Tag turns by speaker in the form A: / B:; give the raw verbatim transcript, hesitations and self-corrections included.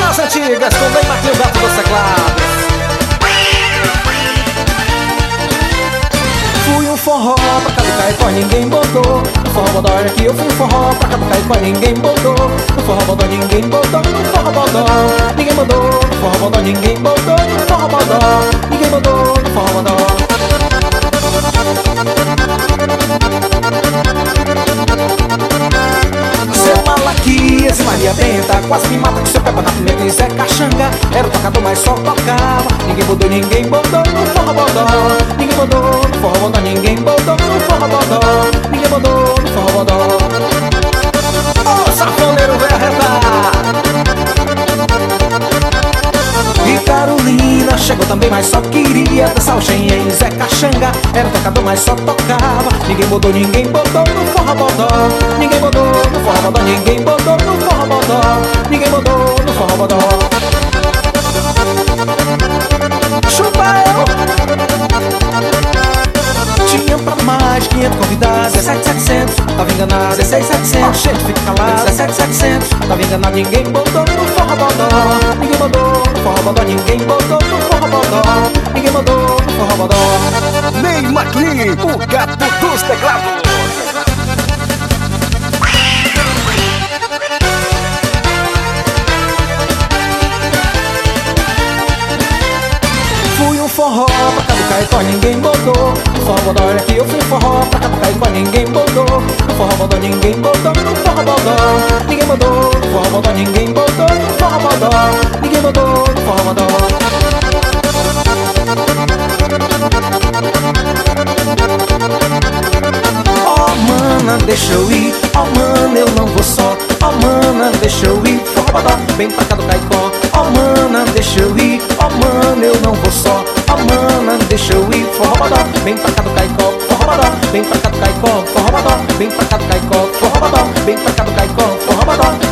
A: das antigas, com Ney Marquinhos Gato dos teclados. Fui um forró pra cá do Caicó, ninguém botou. No forró bodó era que eu fui um forró pra cá do Caicó, ninguém botou. No forró bodó ninguém botou, no forró bodó ninguém botou. No forró bodó ninguém botou, no forró bodó ninguém botou. No forró bodó. Seu Malaquias e Maria Benta quase me mata com seu pé na pimenta e Zé Caxanga era o tocador, mas só tocava. Ninguém botou, ninguém botou no forró bodó. Ninguém botou no forró bodó, ninguém botou no forró bodó. Ninguém botou no forró bodó. Ô, safoneiro veio arretar. E Carolina chegou também, mas só queria dançar o Xenhen e Zé Caxanga era o tocador, mas só tocava. Ninguém botou, ninguém botou no forró bodó. Ninguém botou no forró bodó, ninguém botou no forró bodó. Ninguém botou no forró bodó. Chupa eu. Tinha pra mais quinhentos convidados, dezessete mil e setecentos, tava enganado, dezesseis mil e setecentos, gente fica calado, dezessete mil e setecentos, tava enganado, ninguém botou no forró bodó. Ninguém botou no forró bodó, ninguém botou no forró bodó. Ninguém botou no forró bodó.
B: Ney Marquinhos, o gato dos teclados.
A: Fui um forró pra cá do Caicó, ninguém botou. No forró bodó era que eu fui um forró pra cá do Caicó, ninguém botou. No forró bodó ninguém botou, no forró bodó ninguém botou. No forró bodó ninguém botou, no forró bodó ninguém botou. No forró bodó. Oh mana, deixa eu ir, oh mana, eu não vou só. Oh mana, deixa eu ir, forró bodó, bem pra cá do Caicó. Oh mana, deixa eu ir, oh mana, eu não vou só. Oh mana, deixa eu ir, forró bodó, bem pra cá do Caicó. Forró bodó, bem pra cá do Caicó. Forró bodó, bem pra cá do Caicó. Forró bodó, bem pra cá do Caicó. Forró bodó.